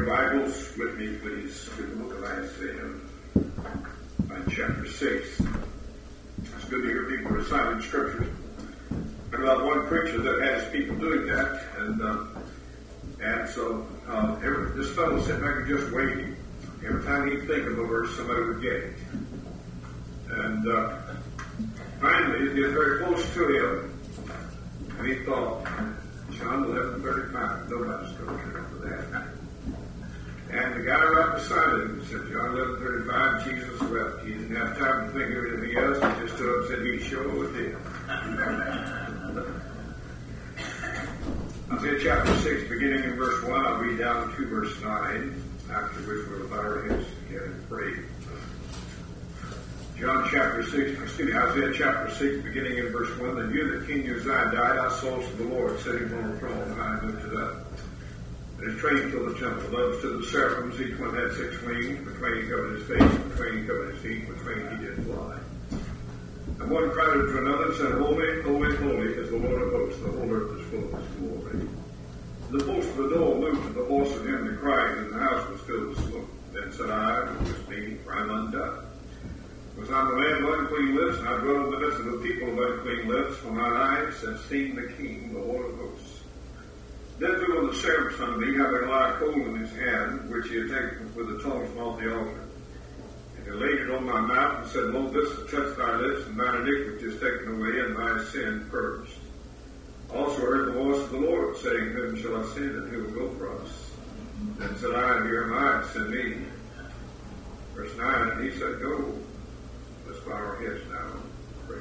your Bibles with me, please, to the book of Isaiah, chapter 6. It's good to hear people reciting scriptures. I've got one preacher that has people doing that, and so this fellow sitting back and just waiting. Every time he'd think of a verse, somebody would get it. And finally, he'd get very close to him, and he thought, John 11:35, nobody's going to care for that. And the guy right beside him said, John 11:35, Jesus wept. He didn't have time to think of anything else. He just stood up and said, he sure did. Isaiah chapter 6, beginning in verse 1, I'll read down to verse 9, after which we'll bow our heads together and pray. Isaiah chapter 6, beginning in verse 1, the year that King Uzziah died, I saw the Lord sitting on the throne, high and lifted up. And his train filled the temple. Above stood the seraphims, each one had 6 wings, between he covered his face, between he covered his feet, between he did fly. And one cried unto another and said, Holy, holy, holy is the Lord of hosts, the whole earth is full of his glory. The post of the door moved at the voice of him that cried, and the house was filled with smoke. Then said I, it was me, for I am undone. Was I the man of unclean lips, and I dwell in the midst of the people of unclean lips, for mine eyes have seen the King, the Lord of hosts. Then fell on the seraphim unto me, having a live coal in his hand, which he had taken with the tongue from off the altar. And he laid it on my mouth, and said, Lo, this has touched thy lips, and thine iniquity is taken away, and thy sin purged. Also heard the voice of the Lord, saying, Whom shall I send, and who will go for us? Then said I, Here am I, send me. Verse 9, and he said, Go. Let's bow our heads now and pray.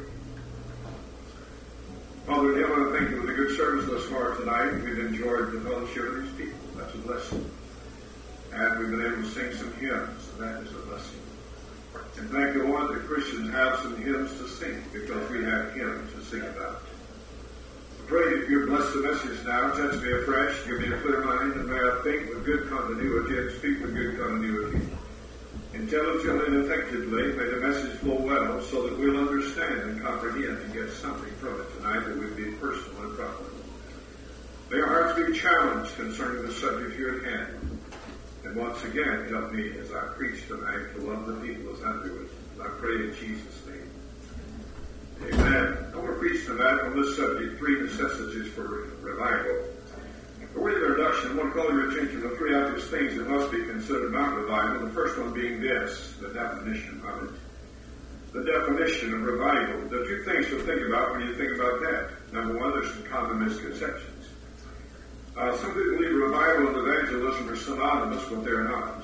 Father in heaven, I thank you for the good service thus far tonight. We've enjoyed the fellowship of these people. That's a blessing. And we've been able to sing some hymns, and that is a blessing. And thank you, Lord, that Christians have some hymns to sing, because we have hymns to sing about. I pray that you bless the message now, touch me afresh, give me a clear mind, and may I think with good continuity and speak with good continuity. Intelligently and effectively, may the message flow well so that we'll understand and comprehend and get something from it tonight that would be personal and profitable. May our hearts be challenged concerning the subject here at hand. And once again, help me as I preach tonight to love the people as I do it. And I pray in Jesus' name. Amen. I want to preach tonight on this subject, 3 necessities for revival. For way of introduction, I want to call your attention to 3 obvious things that must be considered about revival. The first one being this, the definition of it. The definition of revival. There are 2 things to think about when you think about that. Number 1, there's some common misconceptions. Some people believe revival and evangelism are synonymous, but they're not.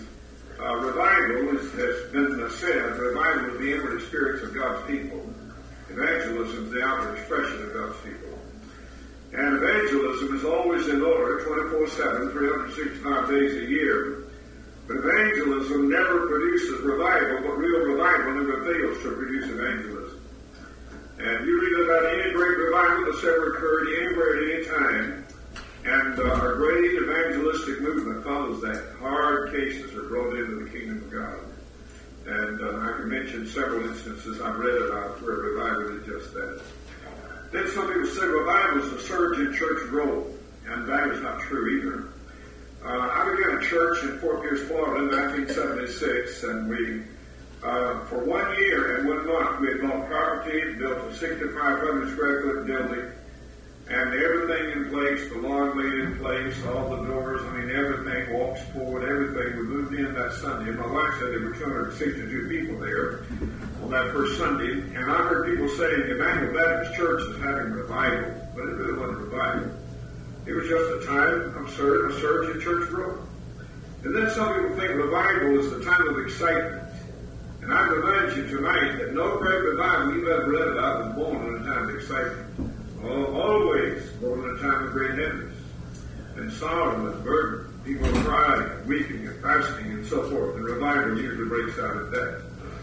Revival has been said, revival is the inward experience of God's people. Evangelism is the outward expression of God's people. And evangelism is always in order, 24/7, 365 days a year. But evangelism never produces revival, but real revival never fails to produce evangelism. And you read about any great revival that's ever occurred anywhere at any time, and our great evangelistic movement follows that. Hard cases are brought into the kingdom of God. And I can mention several instances I've read about where revival is just that. Then some people say revival is a surge in church growth, and that is not true either. I began a church in Fort Pierce, Florida in 1976, and we, for 1 year and 1 month, we had bought property, built a 6,500 square foot building, and everything in place, the lawn laid in place, all the doors, everything, walks forward, everything. We moved in that Sunday. My wife said there were 262 people there on that first Sunday, and I heard people saying Emmanuel Baptist Church is having revival, but it really wasn't revival. It was just a time of a surge in church growth. And then some people think revival is the time of excitement. And I remind you tonight that no great revival you've ever read about was born in a time of excitement. Always born in a time of great heaviness and sorrow and burden. People are crying and weeping and fasting and so forth. And revival usually breaks out at that.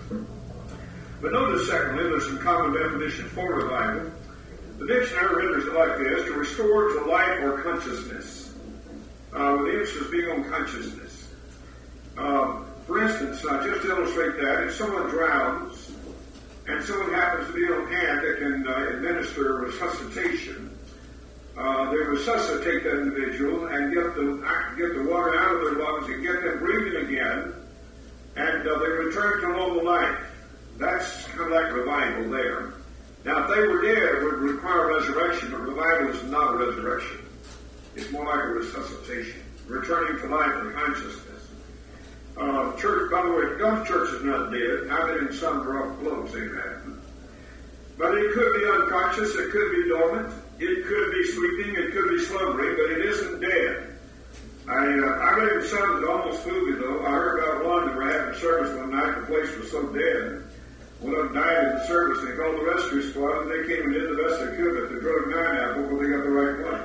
But notice, secondly, there's some common definitions for revival. The dictionary renders it like this: to restore to life or consciousness, with the emphasis being on consciousness. For instance, just to illustrate that, if someone drowns and someone happens to be on hand that can administer resuscitation, they resuscitate that individual and get the water out of their lungs and get them breathing again, and they return to normal life. That's kind of like revival there. Now, if they were dead, it would require resurrection, but revival is not a resurrection. It's more like a resuscitation, returning to life and consciousness. Church, by the way, God's church is not dead. I've been in some rough globes saying that. But it could be unconscious, it could be dormant, it could be sleeping, it could be slumbering, but it isn't dead. I read in some that almost moved me, though. I heard about one that were having service one night. The place was so dead. One of them died in the service. They called the rescue squad, and they came and did the best they could, but they drove 9 out before they got the right one.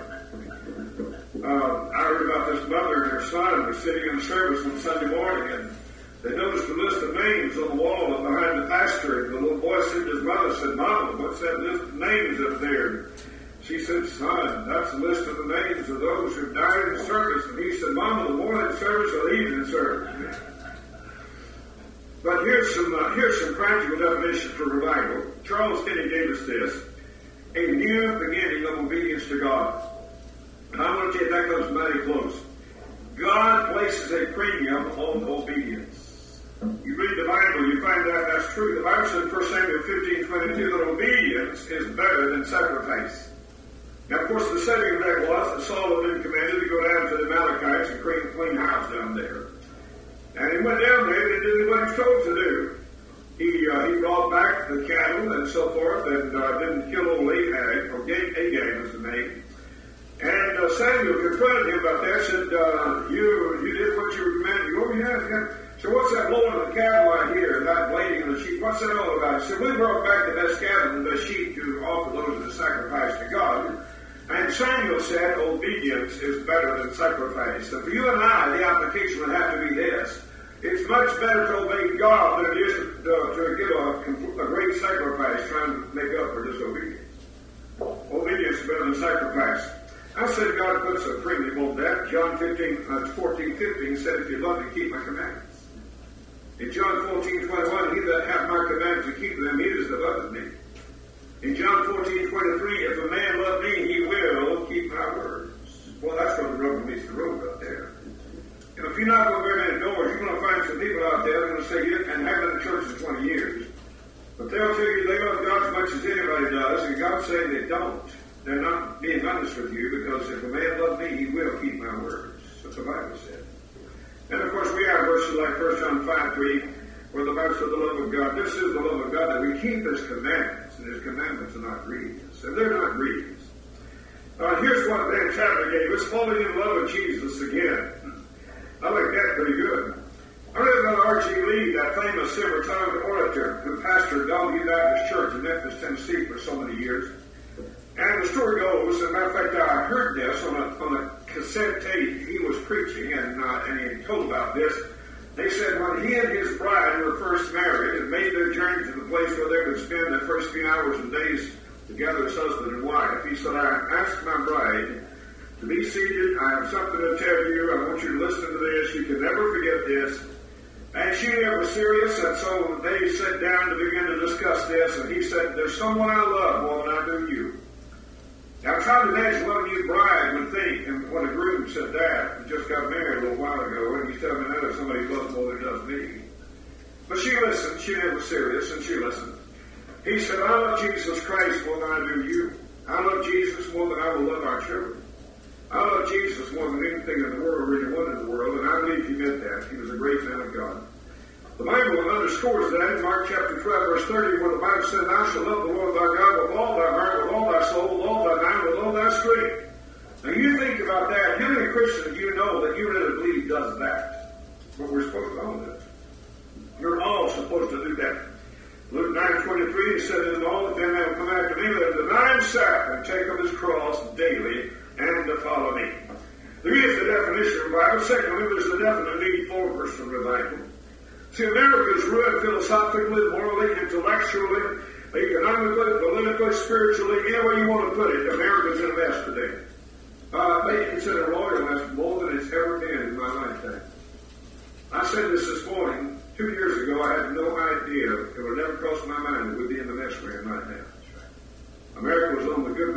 I heard about this mother and her son were sitting in the service on Sunday morning, and they noticed a list of names on the wall behind the pastor. And the little boy said to his mother, said, "Mama, what's that list of names up there?" She said, "Son, that's a list of the names of those who died in service." And he said, "Mama, the morning service or the evening service?" But here's some practical definition for revival. Charles Finney gave us this: a new beginning of obedience to God. And I want to tell you that comes mighty close. God places a premium on obedience. You read the Bible, you find out that's true. The Bible said in 1 Samuel 15:22 that obedience is better than sacrifice. Now, of course, the setting of that was that Saul had been commanded to go down to the Amalekites and clean house down there. And he went down there and did what he was told to do. He brought back the cattle and so forth, and didn't kill old Agag, or Agag was the name. And Samuel confronted him about that, said, you did what you were commanded to do. Oh, yeah. So what's that blowing of the cattle I hear, that bleating of the sheep? What's that all about? He said, we brought back the best cattle and the best sheep to offer those as a sacrifice to God. And Samuel said, obedience is better than sacrifice. So for you and I, the application would have to be this: it's much better to obey God than it is to give a great sacrifice trying to make up for disobedience. Obedience is better than sacrifice. I said God puts a premium on that. John 14:15 said, if you love me, keep my commandments. In John 14:21, he that hath my commandments to keep them, he is that loveth me. In John 14:23, if a man love me, he will keep my words. Well, that's where the rubber meets the road up there. And if you're not going very many doors, you're going to find some people out there that are going to say, and have been in church for 20 years. But they'll tell you they love God as much as anybody does, and God's saying they don't. They're not being honest with you, because if a man loves me, he will keep my words. That's what the Bible said. And of course, we have verses like 1 John 5:3, where the Bible said the love of God. This is the love of God, that we keep His commandments, and His commandments are not grievous. And they're not grievous. Here's what Van Chapman gave us: falling in love with Jesus again. I like that pretty good. I read about R.G. Lee, that famous silver-tongued orator who pastored Bellevue Baptist Church in Memphis, Tennessee for so many years. And the story goes, as a matter of fact, I heard this on a cassette tape. He was preaching, and he told about this. They said when he and his bride were first married and made their journey to the place where they would spend their first few hours and days together as husband and wife, he said, I asked my bride to be seated. I have something to tell you. I want you to listen to this. You can never forget this. And she was serious, and so they sat down to begin to discuss this, and he said, there's someone I love more than I do you. Now, try to imagine what a new bride would think, and when a groom said that, he just got married a little while ago, and he's telling me that somebody loves more than does me. But she listened. She was serious, and she listened. He said, I love Jesus Christ more than I do you. I love Jesus more than I will love our children. I love Jesus more than anything in the world or anyone in the world, and I believe he meant that. He was a great man of God. The Bible underscores that in Mark chapter 12, verse 30, where the Bible said, thou shalt love the Lord thy God with all thy heart, with all thy soul, with all thy mind, with all thy strength. Now you think about that. How many Christians do you know that you really believe does that? But we're supposed to all do it. You're all supposed to do that. Luke 9:23, he said, and all of them that will come after me, let him deny himself and take up his cross daily and to follow me. There is the definition of revival. Secondly, there's the definite need for Christian revival. See, America is ruined philosophically, morally, intellectually, economically, politically, spiritually, any way you want to put it. America's in a mess today. They consider a royal mess more than it's ever been in my lifetime. I said this morning. 2 years ago, I had no idea. It would never cross my mind that we'd be in the mess we're in right now. America was on the good road.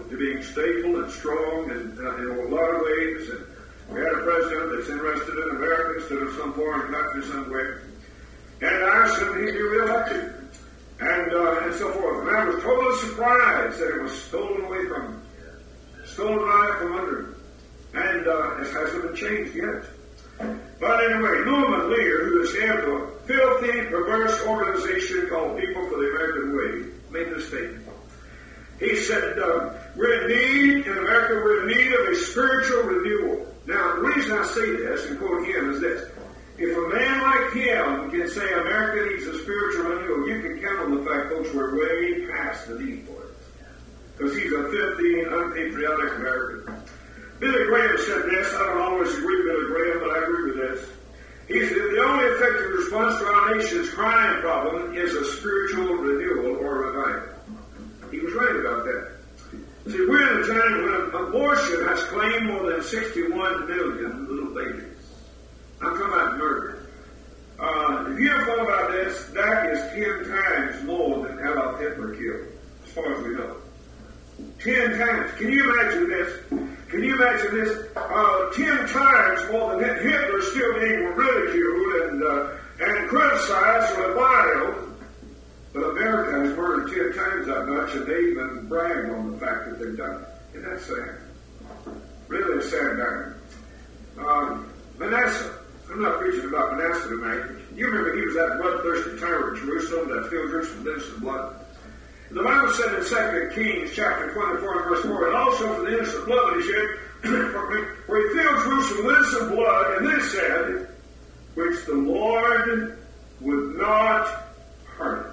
to being stable and strong in a lot of ways. And we had a president that's interested in America instead of some foreign country somewhere. And I asked him if he'd be reelected. And so forth. And I was totally surprised that it was stolen away from him. Stolen right from under him. And it hasn't been changed yet. But anyway, Norman Lear, who is the head of a filthy, perverse organization called People for the American Way, made this statement. He said, we're in America, we're in need of a spiritual renewal. Now, the reason I say this, and quote him, is this. If a man like him can say America needs a spiritual renewal, you can count on the fact, folks, we're way past the need for it. Because he's a filthy, unpatriotic American. Billy Graham said this. I don't always agree with Billy Graham, but I agree with this. He said the only effective response to our nation's crime problem is a spiritual renewal or revival. He was right about that. See, we're in a time when abortion has claimed more than 61 million little babies. I'm talking about murder. If you ever thought about this, that is 10 times more than Adolf Hitler killed, as far as we know. 10 times. Can you imagine this? Can you imagine this? 10 times more than Hitler still being ridiculed and criticized and reviled. But America has murdered 10 times that much, and they even brag on the fact that they've done it. Isn't that sad? Really a sad matter. Manasseh. I'm not preaching about Manasseh tonight. You remember he was that bloodthirsty tyrant in Jerusalem that filled Jerusalem with innocent blood. The Bible said in 2 Kings chapter 24 and verse 4, and also for the innocent blood that he shed, for he filled Jerusalem with innocent blood, and this said, which the Lord would not pardon.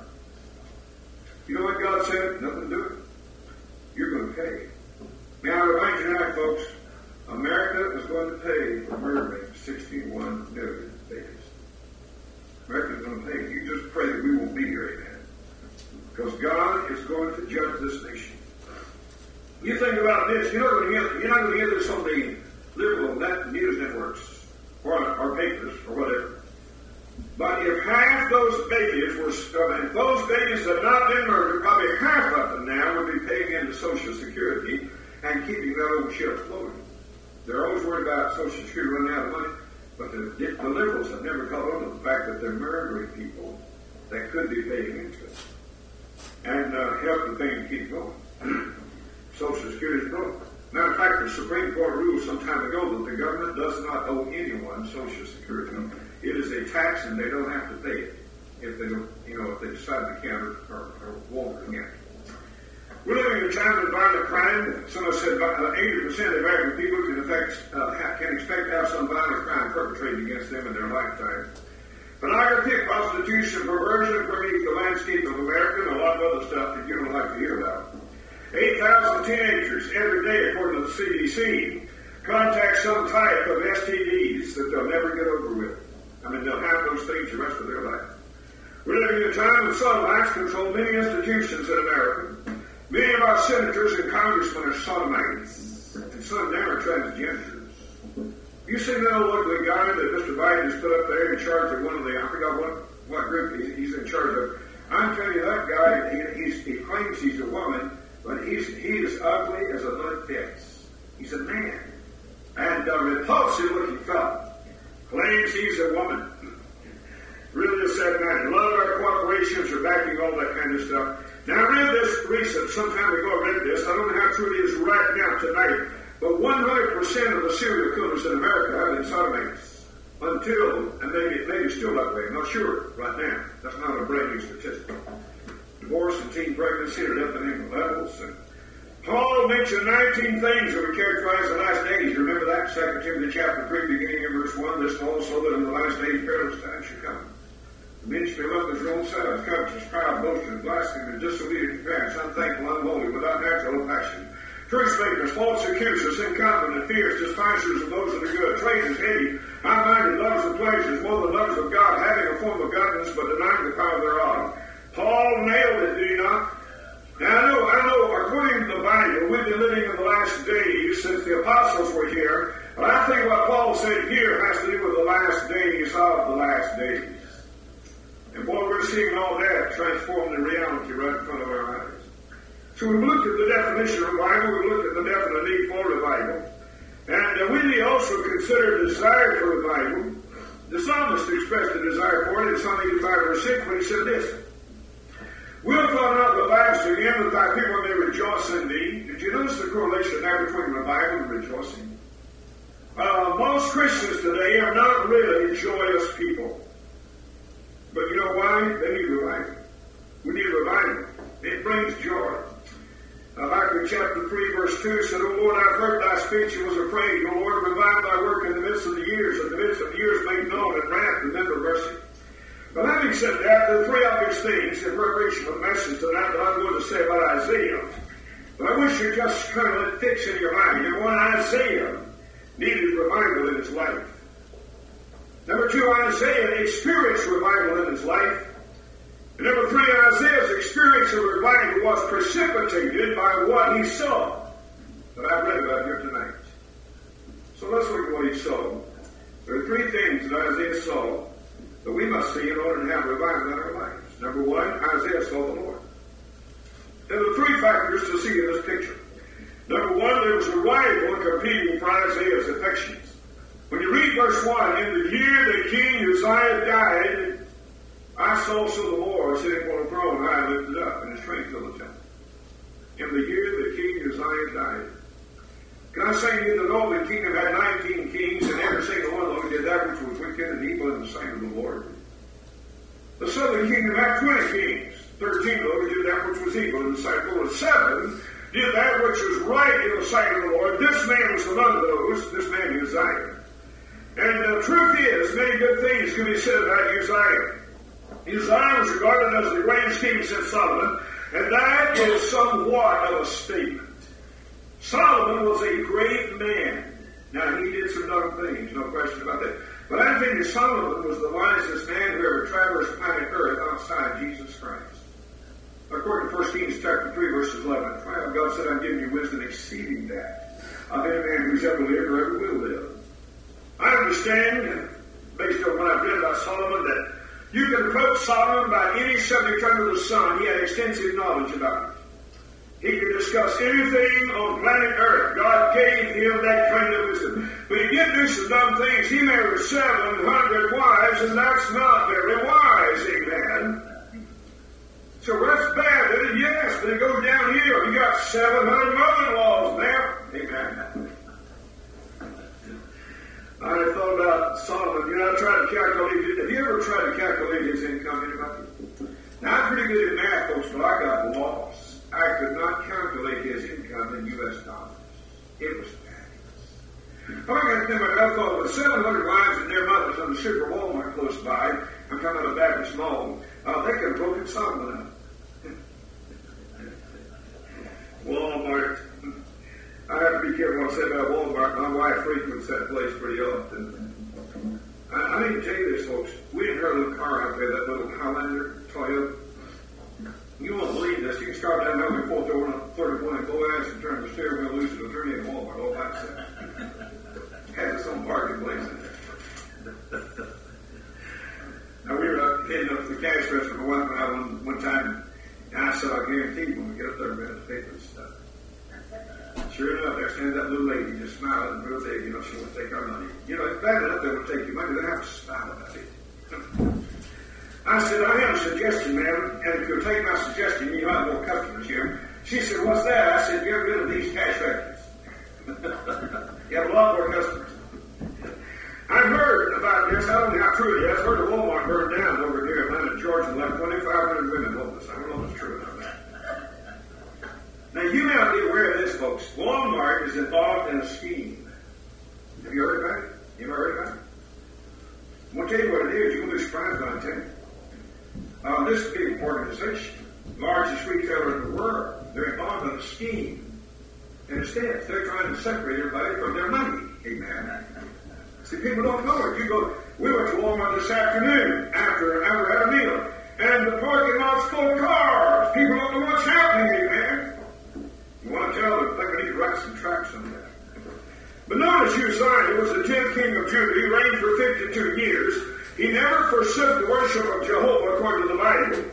You know what God said? Nothing to do with it. You're going to pay. May I remind you tonight, folks, America is going to pay for murdering 61 million babies. America is going to pay. You just pray that we won't be here, amen. Because God is going to judge this nation. You think about this, you're not going to hear this on the liberal news networks or papers or whatever. But if half those babies if those babies had not been murdered, probably half of them now would be paying into Social Security and keeping that old ship floating. They're always worried about Social Security running out of money, but the liberals have never caught on to the fact that they're murdering people that could be paying into it. And help the thing to keep going. Social Security is broken. Matter of fact, the Supreme Court ruled some time ago that the government does not owe anyone Social Security. It is a tax, and they don't have to pay it if they don't, if they decide to counter or won't count. We're living in a time of violent crime. Someone said 80% of American people can expect to have some violent crime perpetrated against them in their lifetime. Pornography, prostitution, perversion permeate the landscape of America and a lot of other stuff that you don't like to hear about. 8,000 teenagers every day, according to the CDC, contact some type of STDs that they'll never get over with. I mean, they'll have those things the rest of their life. We're living in a time when sodomites control many institutions in America. Many of our senators and congressmen are sodomites, and some of them are transgenders. You see that old ugly guy that Mr. Biden has put up there in charge of one of the, I forgot what group he's in charge of. I'm telling you, that guy, he claims he's a woman, but he is ugly as a mud pit. He's a man. And a repulsive looking fellow. Claims he's a woman. Really a sad matter. A lot of our corporations are backing all that kind of stuff. Now, I read this some time ago I read this. I don't know how true it is right now tonight. But 100% of the serial killers in America have been sodomites. Until, and maybe still that way, I'm not sure right now. That's not a breaking statistic. Divorce and teen pregnancy are up in equal levels. And Paul mentioned 19 things that would characterize the last days. You remember that? 2 Timothy chapter 3, beginning in verse 1. This also that in the last days perilous times should come. The men shall be lovers of their own selves, covetous, proud, boasters, blasphemers, disobedient to parents, unthankful, unholy, without natural affection. Truth makers, false accusers, incontinent, fierce, despisers of those that are good, traitors, heady, high-minded, lovers of pleasures, more than lovers of God, having a form of godliness, but denying the power thereof. Paul nailed it, did he not? Now, I know, according to the Bible, we've been living in the last days since the apostles were here, but I think what Paul said here has to do with the last days of the last days. And boy, we're seeing all that transformed in reality right in front of our eyes. So we looked at the definition of revival, we looked at the definite need for revival. And we need also consider desire for revival. The psalmist expressed a desire for it in Psalm 85 verse 6 when he said this, "Wilt thou not revive us again, that thy people may rejoice in thee?" Did you notice the correlation there between revival and rejoicing? Most Christians today are not really joyous people. But you know why? They need revival. We need revival. It brings joy. Habakkuk chapter 3 verse 2 said, "O Lord, I have heard thy speech and was afraid. O Lord, revive thy work in the midst of the years, in the midst of the years made known, and wrath, remember mercy." But having said that, there are three obvious things in preparation for the message tonight that I'm going to say about Isaiah. But I wish you just kind of let it fix in your mind. Number one, Isaiah needed revival in his life. Number two, Isaiah experienced revival in his life. And number three, Isaiah's experience of revival was precipitated by what he saw that I've read about here tonight. So let's look at what he saw. There are three things that Isaiah saw that we must see in order to have revival in our lives. Number one, Isaiah saw the Lord. There are three factors to see in this picture. Number one, there was a rival competing for Isaiah's affections. When you read verse 1, "In the year that King Uzziah died, I saw also the Lord sitting upon a throne, high and lifted up, and his train filled the temple." In the year that King Uzziah died. Can I say to you that the Northern Kingdom had 19 kings, and every single one of them did that which was wicked and evil in the sight of the Lord? The Southern Kingdom had 20 kings. 13 of them did that which was evil in the sight of the Lord. 7 did that which was right in the sight of the Lord. This man was among those, this man Uzziah. And the truth is, many good things can be said about Uzziah. Uzziah was regarded as the greatest king since Solomon, and that is somewhat of a statement. Solomon was a great man. Now, he did some dumb things, no question about that. But I think that Solomon was the wisest man who ever traversed planet Earth outside Jesus Christ. According to 1 Kings chapter 3, verses 11 and 12, God said, "I'm giving you wisdom exceeding that of any man who's ever lived or ever will live." I understand, based on what I've read about Solomon, that you can approach Solomon about any subject under the sun. He had extensive knowledge about it. He could discuss anything on planet Earth. God gave him that kind of wisdom. But he did do some dumb things. He married 700 wives, and that's not very wise, amen. So that's bad, isn't it? Yes, but it goes down here. You got 700 mother-in-laws now, amen. I thought about Solomon. You know, I tried to calculate it. Have you ever tried to calculate his income? Anybody? Now, I'm pretty good at math, folks, but I got lost. I could not calculate his income in U.S. dollars. It was fabulous. I thought with 700 wives and their mothers on the Super Walmart close by, I'm talking about Baptist Mall, they could have broken Solomon up. Walmart. I have to be careful what I say about Walmart. My wife frequents that place pretty often. I need to tell you this, folks. We had her little car out there, that little Highlander Toyota. You won't believe this. You can start down there before 31 and go ass and turn the steering wheel loose and turn into Walmart all by itself. Has its own parking place in there. Now, we were heading up to the cash register for one time, and I said, "I guarantee when we get up there, we're going to pay for this stuff." Sure enough, there stands that little lady just smiling and real big, she won't take our money. It's bad enough they will take your money, they have to smile about it. I said, "I have a suggestion, ma'am, and if you'll take my suggestion, you'll have more customers here." She said, "What's that?" I said, "Get rid of these cash registers." You have a lot more customers. I've heard about this. I don't know how true it is. I've heard of Walmart burned down over here in Atlanta, Georgia, and left 2,500 women homeless. I don't know if it's true or not. Now, you may not be aware of this, folks. Walmart is involved in a scheme. Have you heard about it? You ever heard about it? I'm going to tell you what it is. You're going to be surprised when I tell you. This is a big organization, largest retailer in the world. They're involved in a scheme. And instead, they're trying to separate everybody from their money. Amen. See, people don't know it. We went to Walmart this afternoon after I had a meal. And the parking lot's full of cars. People don't know what's happening, amen. You want to tell them, I think we need to write some tracts on that. But notice Uzziah was the 10th king of Judah. He reigned for 52 years. He never forsook the worship of Jehovah according to the Bible.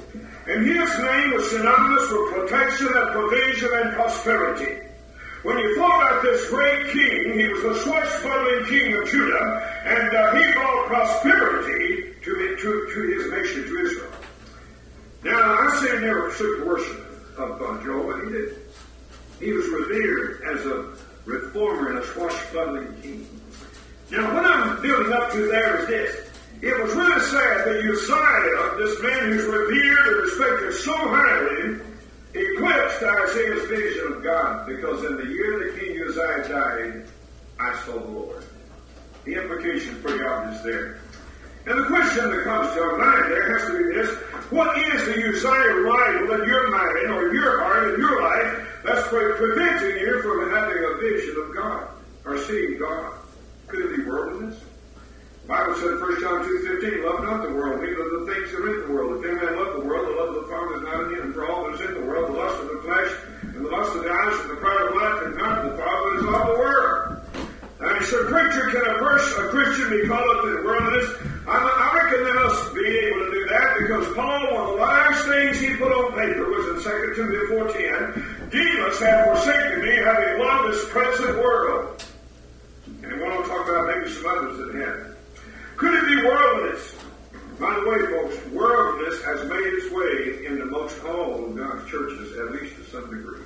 And his name was synonymous with protection and provision and prosperity. When you thought about this great king, he was the swashbuckling king of Judah, and he brought prosperity to his nation, to Israel. Now, I say he never took worship of Joel, but he did. He was revered as a reformer and a swashbuckling king. Now, what I'm building up to there is this. It was really sad that Uzziah, this man who's revered and respected so highly, eclipsed Isaiah's vision of God, because in the year that King Uzziah died, I saw the Lord. The implication is pretty obvious there. And the question that comes to our mind there has to be this: what is the Uzziah rival in your mind or your heart and your life that's preventing you from having a vision of God or seeing God? Could it be worldliness? The Bible said in 1 John 2:15, love not the world, neither the things that are in the world. If any man love the world, the love of the Father is not in him. For all that is in the world, the lust of the flesh, and the lust of the eyes, and the pride of life, and not of the Father is all the world. And he said, preacher, can a Christian be caught up in worldliness? I reckon they must be able to do that, because Paul, one of the last things he put on paper was in 2 Timothy 4:10, Demas hath forsaken me, having loved this present world. And we want to talk about maybe some others that had. Could it be worldliness? By the way, folks, worldliness has made its way into most all of God's churches, at least to some degree.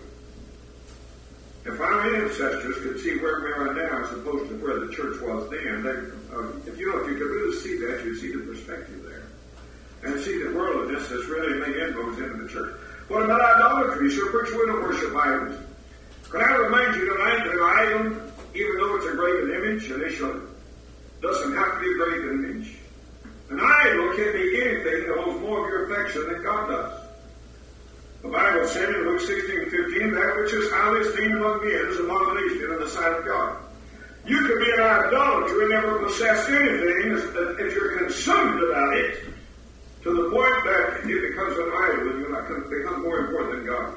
If our ancestors could see where we are now as opposed to where the church was then, if you could really see that, you'd see the perspective there. And see that worldliness has really made inroads into the church. What about idolatry? So, preacher, we don't worship idols. Can I remind you tonight that an idol, even though it's a graven image, initially, doesn't have to be a graven image. An idol can be anything that holds more of your affection than God does. The Bible said in Luke 16:15, that which is highly esteemed among men is abomination in the sight of God. You can be an idolater and never possess anything if you're consumed about it, to the point that it becomes an idol and you become more important than God.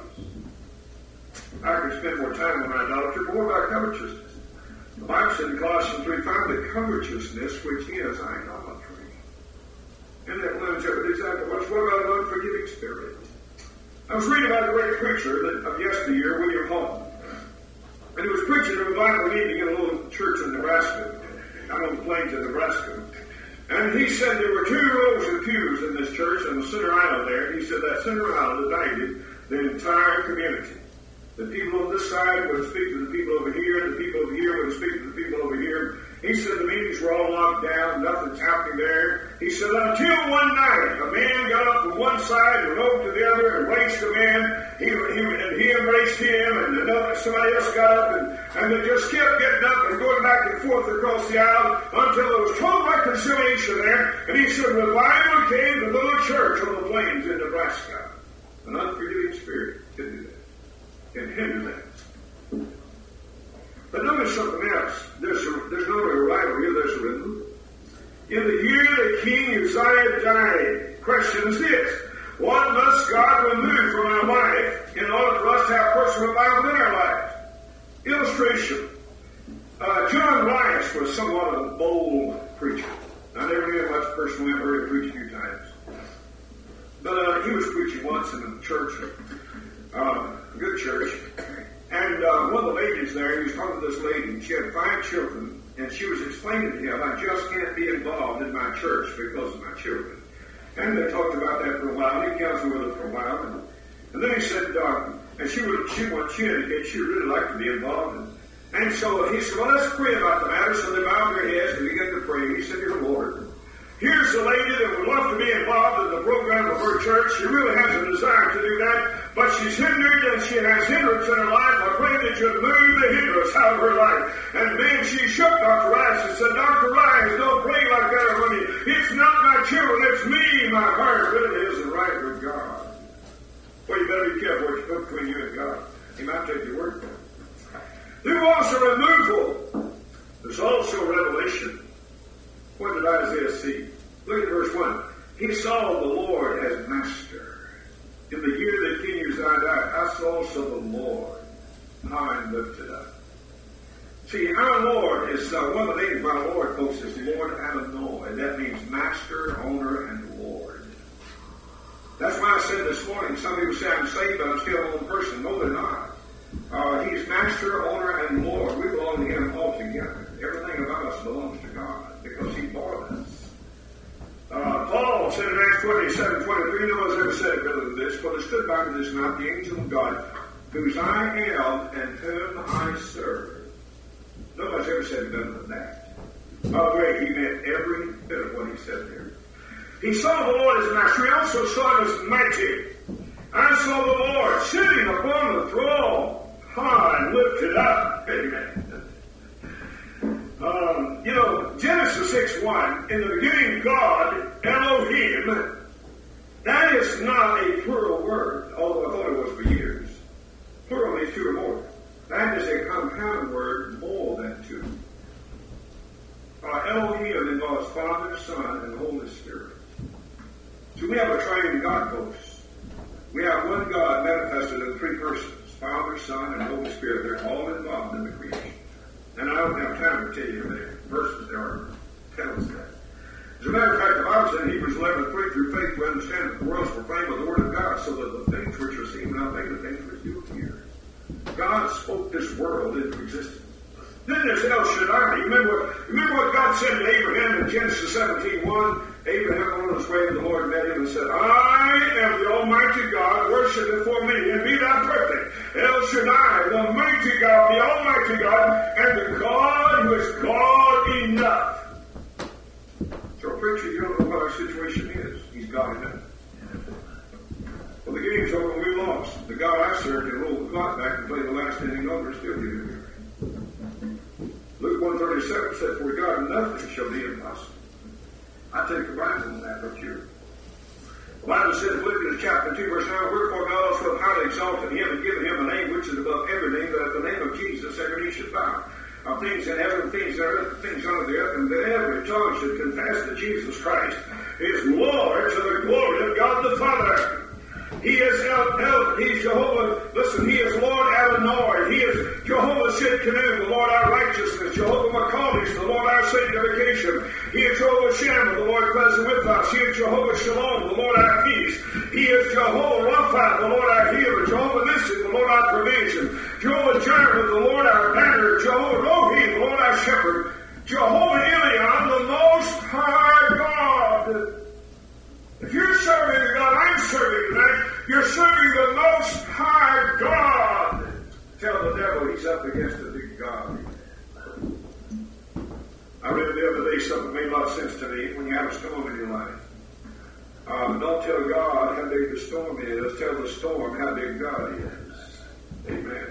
I could spend more time on idolatry, but what about covetousness? The Bible said in Colossians 3:5 that covetousness, which is idolatry. And that lends exactly what about an unforgiving spirit? I was reading about a great preacher of yesteryear, William Hall. And he was preaching at a Bible meeting in a little church in Nebraska, out on the plains of Nebraska. And he said there were 2 rows of pews in this church on the center aisle there. He said that center aisle divided the entire community. The people on this side would speak to the people over here, and the people over here would speak to the people over here. He said the meetings were all locked down, nothing's happening there. He said until one night, a man got up from one side and rode to the other, embraced a man. He embraced him, and somebody else got up, and they just kept getting up and going back and forth across the aisle until there was total reconciliation there. And he said revival came to the little church on the plains in Nebraska. An unforgiving spirit can do that. Can hinder that. But notice something else. There's not a rivalry, there's a removal. In the year that King Uzziah died, question is this: what must God remove from our life in order for us to have personal revival in our lives? Illustration. John Rice was somewhat of a bold preacher. I never knew much personally. I've heard him preach a few times. But he was preaching once in a church, a good church. And one of the ladies there, he was talking to this lady. She had 5 children, and she was explaining to him, I just can't be involved in my church because of my children. And they talked about that for a while. He counseled with her for a while. And then he said, and she indicated she would really like to be involved. And so he said, well, let's pray about the matter. So they bowed their heads and began to pray. He said, dear Lord, here's a lady that would love to be involved in the program of her church. She really has a desire to do that, but she's hindered and she has hindrance in her life. I pray that you'd move the hindrance out of her life. And then she shook Dr. Rice and said, Dr. Rice, don't pray like that, honey. It's not my children, it's me. My heart really isn't right with God. Well, you better be careful what you put between you and God. He might take your word for it. There was a removal. There's also revelation. What did Isaiah see? Look at verse 1. He saw the Lord as master. In the year that King Uzziah died, I saw also the Lord high and lifted up. See, our Lord is, one of the names of our Lord, folks, is Lord Adonai. That means master, owner, and Lord. That's why I said this morning, some people say I'm saved, but I'm still my own person. No, they're not. He's master, owner, and Lord. We belong to him altogether. Everything about us belongs to God because he bought us. Paul said in Acts 27:23, no one's ever said it better than this, for there stood by me this night the angel of God, whose I am and whom I serve. Nobody's ever said it better than that. By the way, he meant every bit of what he said there. He saw the Lord as master. He also saw him as mighty. I saw the Lord sitting upon the throne, high and lifted up. Amen. Genesis 6:1, in the beginning God, Elohim, that is not a plural word, although I thought it was for years. Plural means two or more. That is a compound word, more than two. Elohim involves Father, Son, and Holy Spirit. So we have a triune God, folks. We have one God manifested in three persons, Father, Son, and Holy Spirit. They're all involved in the creation. And I don't have time to tell you the verses there are telling us that. As a matter of fact, the Bible said in Hebrews 11:3, through faith we understand that the world is proclaimed by the Word of God, so that the things which are seen without made the things which do appear. God spoke this world into existence. Then there's El Shaddai. Remember what God said to Abraham in Genesis 17:1? Abraham went on his way and the Lord met him and said, I am the Almighty God, worship before me, and be thou perfect. El Shaddai, the mighty God, the Almighty God, and the God who is God enough. So, preacher, you don't know what our situation is. He's God enough. Well, the game's over and we lost. The God I served can roll the clock back and play the last inning over and still get it here. Luke 1:37 said, for God nothing shall be impossible. I take the Bible on that, don't you? The Bible says in Philippians chapter 2, verse 9, wherefore God also hath highly exalted him and given him a name which is above every name, that at the name of Jesus every knee should bow. Of things in heaven, things in earth, things under the earth, and that every tongue should confess that Jesus Christ is Lord to the glory of God the Father. He is he's Jehovah, listen, he is Lord Adonai. He is Jehovah Sidkenu, the Lord our righteousness. Jehovah Makadish, the Lord our sanctification. He is Jehovah Shammah, the Lord present with us. He is Jehovah Shalom, the Lord our peace. He is Jehovah Rapha, the Lord our healer. Jehovah Nissi, the Lord our provision. Jehovah Jireh, the Lord our banner. Jehovah Rohi, the Lord our shepherd. Jehovah Elion, the Most High God. If you're serving the God I'm serving tonight, you're serving the Most High God. Tell the devil he's up against a big God. I read the other day something that made a lot of sense to me. When you have a storm in your life, don't tell God how big the storm is. Tell the storm how big God is. Amen.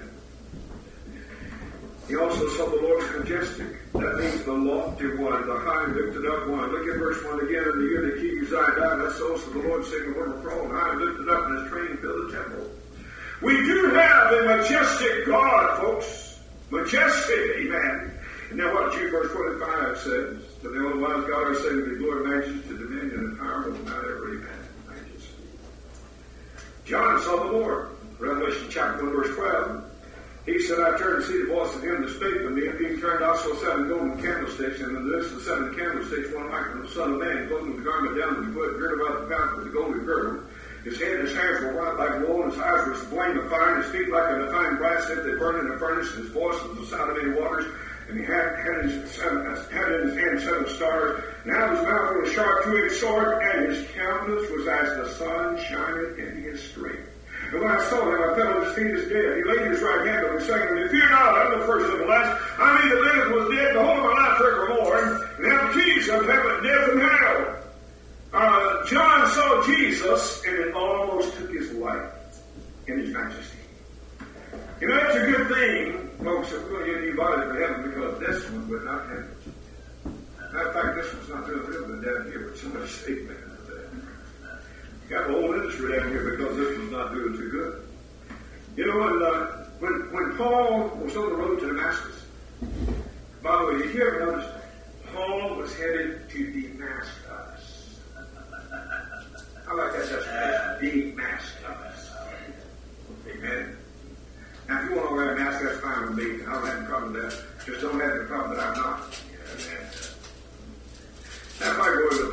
He also saw the Lord's majestic. That means the lofty one, the high and lifted up one. Look at verse 1 again. In the year that King Uzziah died, that soul of the Lord sitting upon the throne, high and lifted up, and his train filled the temple. We do have a majestic God, folks. Majestic, amen. And now what Jude verse 45 says, to the only wise God our Savior, be glory, majesty, dominion, and power, will not ever amen. Majesty. John saw the Lord. Revelation chapter 1 verse 12. He said, I turned to see the voice of him that spake with me, and he turned also 7 golden candlesticks, and in the midst of the 7 candlesticks, one like the Son of Man, clothed with the garment down to the foot, girded about the path with the golden girdle. His head and his hands were white like wool, and his eyes were as a flame of fire, and his feet like a fine brass if they burned in a furnace, and his voice was the sound of many waters, and he had in his hand 7 stars. Now his mouth was a sharp two-edged sword, and his countenance was as the sun shineth in his strength. And when I saw him, I fell at his feet as dead. He laid his right hand on me, saying to me, fear not, I'm the first and the last. I mean, the liveth was dead, the whole of my life forevermore, and have the keys of heaven, death, and hell. John saw Jesus, and it almost took his life in his majesty. You know, it's a good thing, folks, that we're going to get you body to heaven, because this one would not have it. Matter of fact, this one's not doing real good down here, but somebody say amen. Got the whole industry down here because this was not doing too good. You know, when Paul was on the road to Damascus, by the way, did you ever notice Paul was headed to Damascus? I like that definition, Damascus. Amen. Now, if you want to wear a mask, that's fine with me. I don't have any problem with that. Just don't have the problem that I'm not. Amen. Now, if I go to the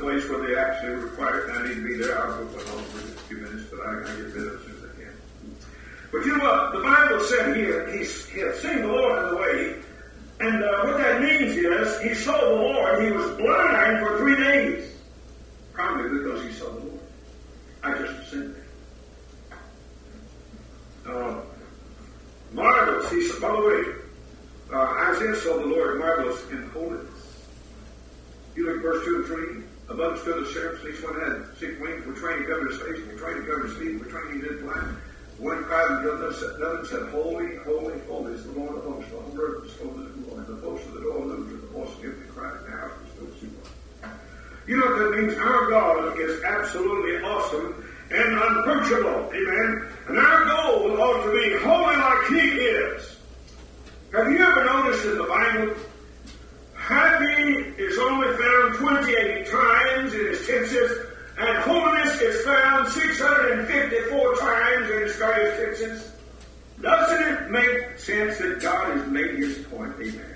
place where they actually require it, and I need to be there. I'll go along for a few minutes, but I get rid of it as soon as I can. But you know what? The Bible said here, he had seen the Lord in the way, and what that means is, he saw the Lord. He was blind for 3 days. Probably because he saw the Lord. I just assumed that. Marvelous. He said, by the way, Isaiah saw the Lord marvelous in holiness. You look at verse 2 and 3. Above stood the seraphs, each one had 6 wings, which trained to cover his face, which trained to cover his feet, which trained he did blind. One cried and the other said, Holy, holy, holy is the Lord of hosts. All the earth is full of his glory. The post of the door moved, and the voice of him that cried in the house was filled with people. You know what that means? Our God is absolutely awesome and unapproachable. Amen. And our goal ought to be holy like he is. Have you ever noticed in the Bible, happy is only found 28 times in his tenses, and holiness is found 654 times in his various tenses? Doesn't it make sense that God has made his point? Amen.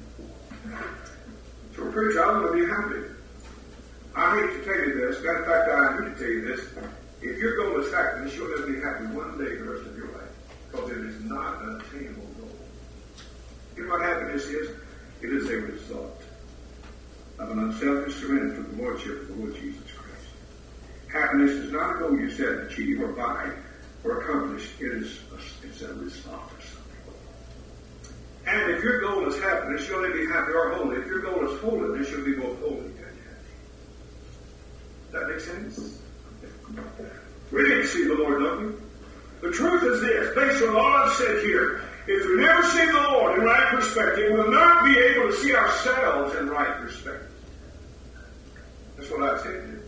So, preacher, I'm going to be happy. I hate to tell you this. Matter of fact, I need to tell you this. If your goal is happiness, you'll never be happy one day the rest of your life, because it is not an attainable goal. You know what happiness is? It is a result of an unselfish surrender to the Lordship of the Lord Jesus Christ. Happiness is not a goal you set, achieve, or buy, or accomplish. It's a result of something. And if your goal is happiness, you'll only be happy or holy. If your goal is holiness, you'll be both holy and happy. That makes sense? We didn't see the Lord, don't we? The truth is this, based on all I've said here, if we never see the Lord in right perspective, we'll not be able to see ourselves in right perspective. That's what I said here.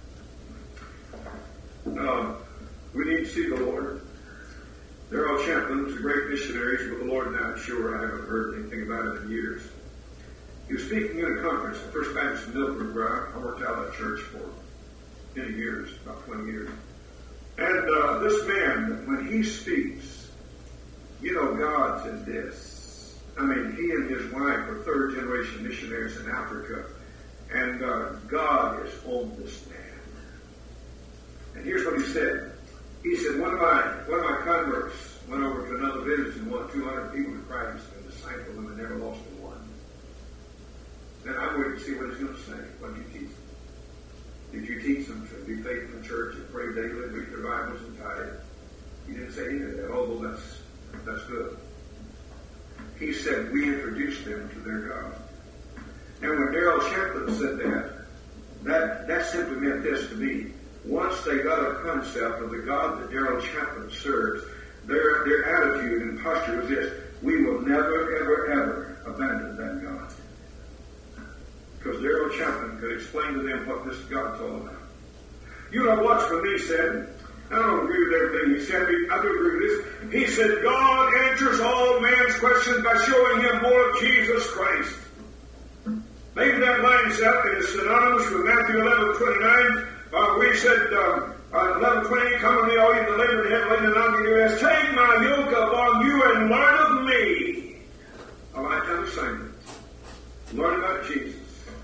We need to see the Lord. Darrell Champlin was a great missionary. He's with the Lord now, I'm sure. I haven't heard anything about it in years. He was speaking at a conference at First Baptist in Milford, where I worked out at church for many years, about 20 years. And this man, when he speaks, you know, God's in this. I mean, he and his wife are third-generation missionaries in Africa, and God is on this man. And here's what he said. He said, one of my converts went over to another village and won 200 people to Christ and discipled them and never lost a one. Then I waited to see what he's going to say. What did you teach them? Did you teach them to be faithful in church and pray daily, read their Bibles and tithe? He didn't say any of that, although that's good. He said, we introduced them to their God. And when Darrell Champlin said that simply meant this to me. Once they got a concept of the God that Darrell Champlin serves, their attitude and posture was this: we will never, ever, ever abandon that God. Because Darrell Champlin could explain to them what this God's all about. You know, Watchman Nee said, I don't agree with everything he said, but I do agree with this. He said, God answers all man's questions by showing him more of Jesus Christ. Maybe that mindset is synonymous with Matthew 11:29. We said, 11:20, come to me, all you that labor and heavy laden, and I'll give you rest. Take my yoke upon you and learn of me. A lifetime assignment. Learn about Jesus.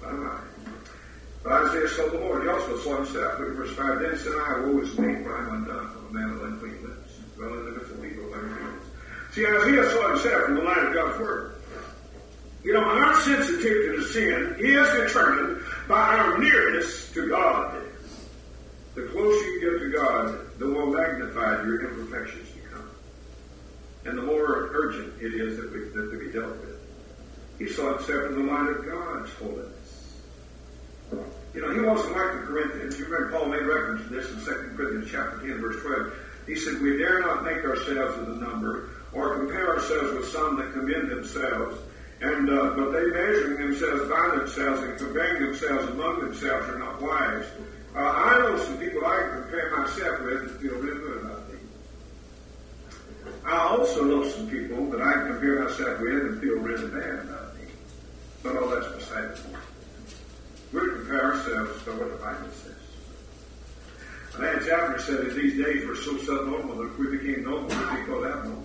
But Isaiah saw the Lord. He also saw himself. Look at verse 5. Then said I, woe is me, for I am undone from a man of unclean lips. Dwell in the midst of evil things. See, Isaiah saw himself from the light of God's Word. You know, our sensitivity to sin is determined by our nearness to God. The closer you get to God, the more magnified your imperfections become. And the more urgent it is that they be dealt with. He saw himself in the light of God's holiness. You know, he wasn't like the Corinthians. You remember Paul made reference to this in 2 Corinthians chapter 10, verse 12. He said, we dare not make ourselves of the number, or compare ourselves with some that commend themselves. And but they measuring themselves by themselves and comparing themselves among themselves are not wise. I know some people I can compare myself with and feel real good about me. I also know some people that I can compare myself with and feel really bad about me. But all that's beside the point. We're to compare ourselves to what the Bible says. Lance Abner said that these days we're so subnormal that if we became normal, we'd be called abnormal.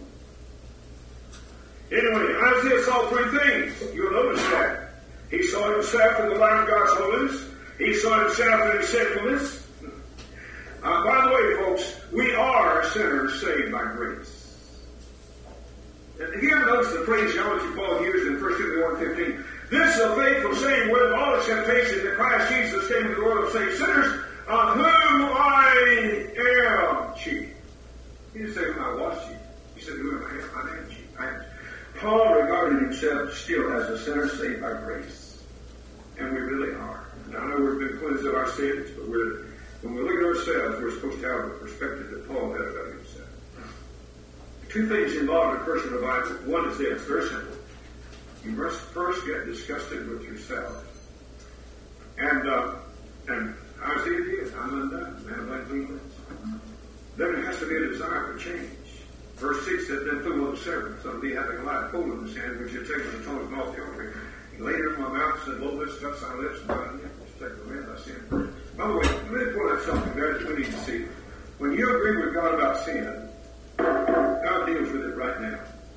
Anyway, Isaiah saw three things. You'll notice that. He saw himself in the light of God's holiness. He saw himself in his sinfulness. By the way, folks, we are sinners saved by grace. And here notice the phraseology Paul used in 1 Timothy 1:15. This is a faithful saying with all acceptation that Christ Jesus came into the world to save sinners, of whom I am chief. He didn't say whom I was chief. He said who I am chief. Paul regarded himself still as a sinner saved by grace. And we really are. Now I know we've been cleansed of our sins, but when we look at ourselves, we're supposed to have the perspective that Paul had about himself. Two things involved in personal revival. One is this, very simple. You must first get disgusted with yourself. And I see it here. I'm undone. Man of unclean lips. Then there has to be a desire for change. Verse 6 said, then fool of the servant, son of thee having a light coal in his hand, which he had taken the tongue from off the altar. He laid it in my mouth and said, lo, this touched thy lips, and thine lips take the man thy sin. By the way, let me point out something there that we need to see. When you agree with God about sin, God deals with it right now.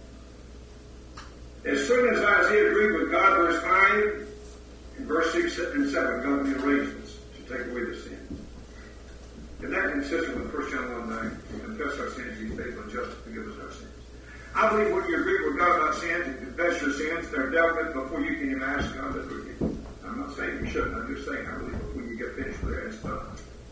As soon as Isaiah agreed with God, verse 5, in verse 6 and 7, God made arrangements to take away the sin. And that consistent with 1 John 1:9. We confess our sins, He's faithful and just to forgive us our sins. I believe when you agree with God about sins and confess your sins, they're dealt with before you can even ask God to forgive you. I'm not saying you shouldn't. I'm just saying I believe when you get finished with that, it's done.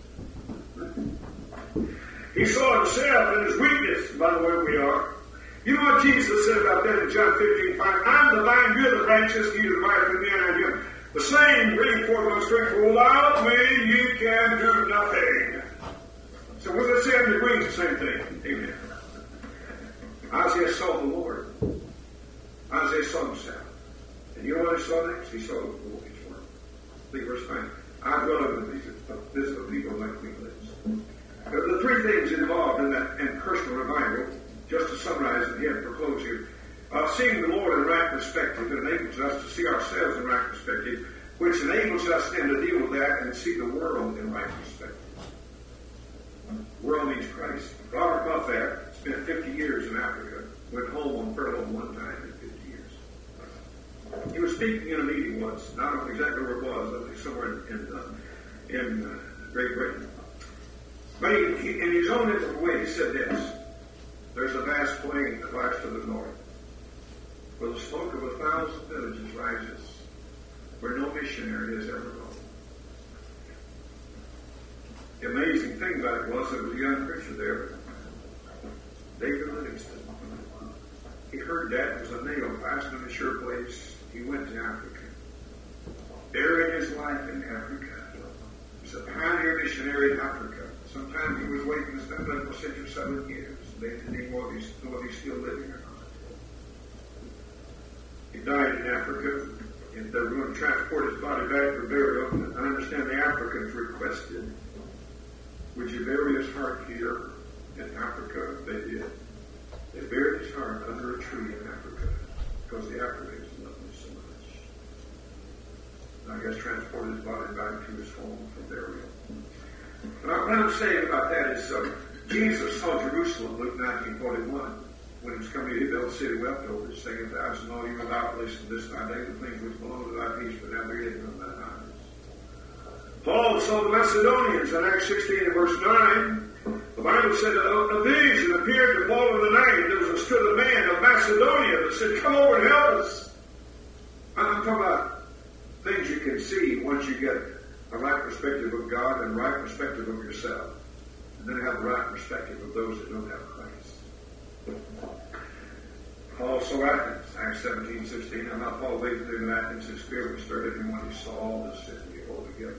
He saw himself in his weakness. By the way, we are. You know what Jesus said about that in John 15:5? I'm the vine, you're the branches, you the vine, and I am you. The same bring forth no strength, for without me you can do nothing. So with the sin agreeing, the same thing. Amen. Isaiah saw the Lord. Isaiah saw himself. And you know what he saw next? He saw the glory of work. Look verse 9. I dwell in the midst of people like me lives. The three things involved in that and personal revival, just to summarize it again for closing, seeing the Lord in right perspective, it enables us to see ourselves in right perspective, which enables us then to deal with that and see the world in right perspective. The world needs Christ. Robert Buffett spent 50 years in Africa, went home on furlough one time in 50 years. He was speaking in a meeting once, I don't know exactly where it was, I think somewhere in Great Britain. But he, in his own different way, he said this: there's a vast plain that lies to the north, where the smoke of 1,000 villages rises, where no missionary has ever gone. The amazing thing about it was there was a young preacher there, David Livingston. He heard that there was a nail fastened in a sure place. He went to Africa. There in his life in Africa, he was a pioneer missionary in Africa. Sometimes he was waiting to spend for 6 or 7 years. They didn't know whether he's still living or not. He died in Africa, and they were going to transport his body back for burial. And I understand the Africans requested, would you bury his heart here in Africa? They did. They buried his heart under a tree in Africa because the Africans loved him so much. And I guess transported his body back to his home for burial. But what I'm saying about that is Jesus saw Jerusalem, Luke 19:41. When he was coming to the build city, wept over it, saying, "Thou hast all you without listen to this thy day, the things which belong to thy peace, but now they're hidden from thine eyes." Paul saw the Macedonians in Acts 16 and verse 9. The Bible said, a vision appeared to Paul in the night. There stood a man of Macedonia that said, "Come over and help us." I'm talking about things you can see once you get a right perspective of God and right perspective of yourself. And then have the right perspective of those that don't have Christ. Paul saw Athens, Acts 17:16. I'm not Paul waiting in Athens. His spirit was stirred in him when he saw all the city altogether.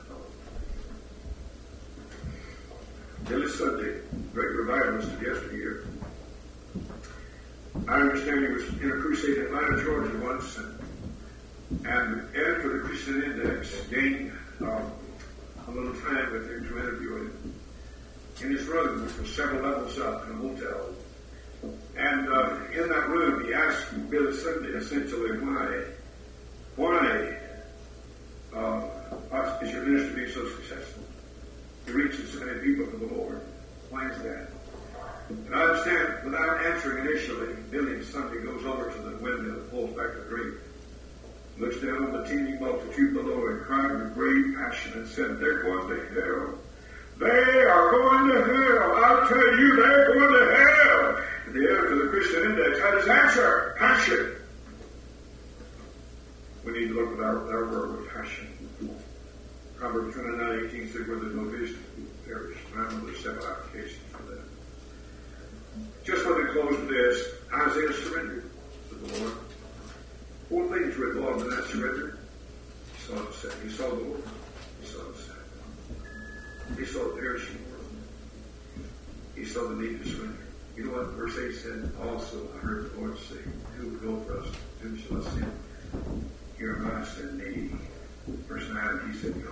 Billy Sunday, great revivalist of yesteryear. I understand he was in a crusade in Atlanta, Georgia once, and the editor of the Christian Index gained a little time with him to interview him in his room, which was several levels up in a hotel. And in that room, he asked Billy Sunday essentially, why is your ministry being so successful? He reaches so many people to the Lord. Why is that? And I understand, without answering initially, Billy Sunday goes over to the window and pulls back the drink. Looks down on the teeming multitude below and cried with great passion and said, they're going to hell. They are going to hell. I'll tell you, they're going to hell. And the editor of the Christian Index had his answer, passion. We need to look at our word with passion. Proverbs 29:18 said, where there's no vision, people perish. Remember, there's several applications for that. Just let me close with this. Isaiah surrendered to the Lord. 4 things were involved in that surrender. He saw the sad. He saw the Lord. He saw the sad. He saw the perishing world. He saw the need to surrender. You know what verse 8 said? Also, I heard the Lord say, who will go for us? Whom shall I send? Here am I, send me. Verse 9, he said, go.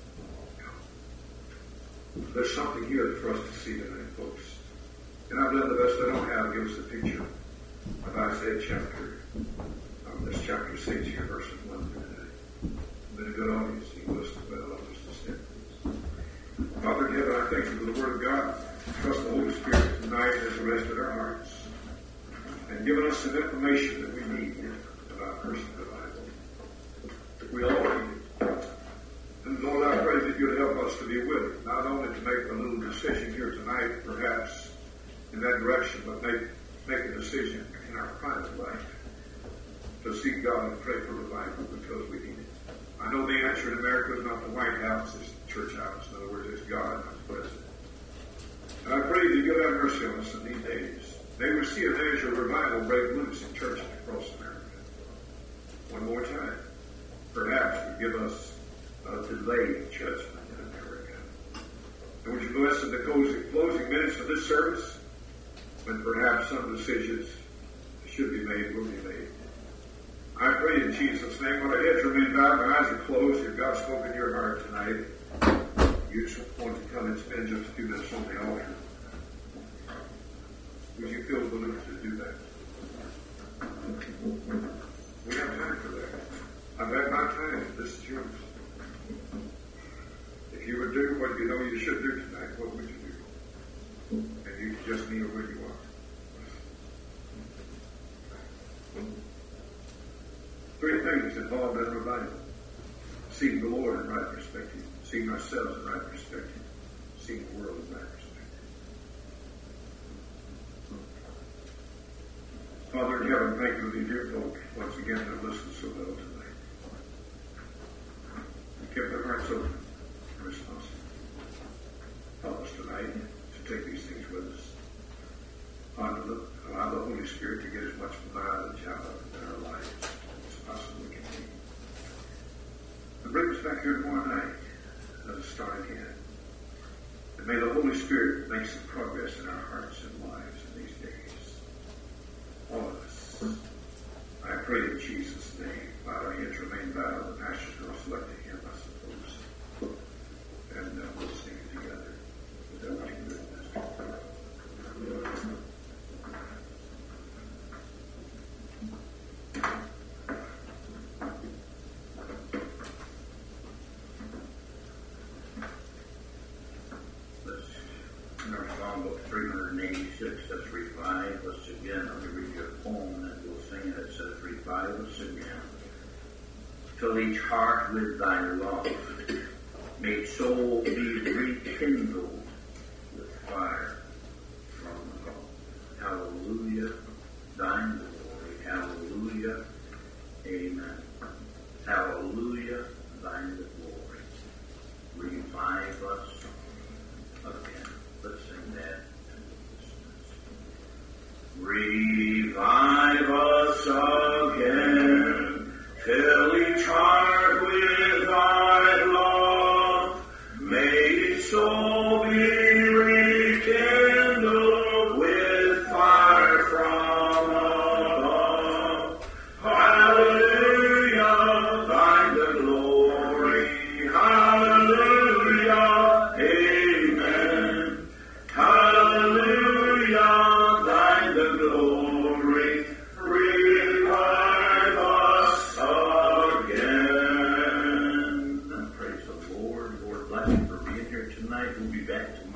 Go. There's something here for us to see tonight, folks. And I've done the best I know how to give us a picture of Isaiah chapter. This chapter 6 here, verses 1 through 9. Been a good audience. You listen well. I'll just stand, please. Father in heaven, I thank you for the Word of God. Trust the Holy Spirit tonight has arrested our hearts and given us some information that we need about personal revival. That we all need. And Lord, I pray that you'd help us to be willing, not only to make a little decision here tonight, perhaps in that direction, but make a decision in our private life to seek God and pray for revival because we need it. I know the answer in America is not the White House, it's the church house. In other words, it's God, not the president. And I pray that you'll have mercy on us in these days. May we see a measure of revival break loose in churches across America. One more time. Perhaps you give us a delayed judgment in America. And would you bless in the closing minutes of this service when perhaps some decisions should be made, will be made. I pray in Jesus' name, when our heads remain bowed, my eyes are closed, if God's spoken in your heart tonight, you just want to come and spend just a few minutes on the altar. Would you feel the willingness to do that? We have time for that. I've had my time. This is yours. If you would do what you know you should do tonight, what would you do? And you just kneel where you are. Three things involved in revival. Seeing the Lord in right perspective, seeing ourselves in right perspective, seeing the world in right perspective. Father in heaven, thank you for these dear folk once again that have listened so well tonight. And kept their hearts open and responsive. Help us tonight to take these things with us. Allow the Holy Spirit to get as much mileage out of it in our lives as possibly can be. And bring us back here tomorrow night. Let us start again. And may the Holy Spirit make some progress in our hearts and lives in these days. All of us. I pray in Jesus' name. While our heads remain bowed, the pastors will select a hymn, I suppose. And we'll sing it together. Is that what you can do? In our Psalm book 386, that's revive us again. Let me read you a poem and we'll sing it. It says, revive us again. Fill each heart with thy love. May soul be rekindled with fire from above. Hallelujah, thine glory. Hallelujah, amen. Hallelujah, thine the glory. Revive us again. Let's sing that. Revive us again. Fill each heart with thy love. May each soul be rekindled with fire from above. Hallelujah, thine the glory. Hallelujah, amen. Hallelujah, thine the glory. Revive us again. And praise the Lord. Lord bless you for being here tonight. We'll be back tonight.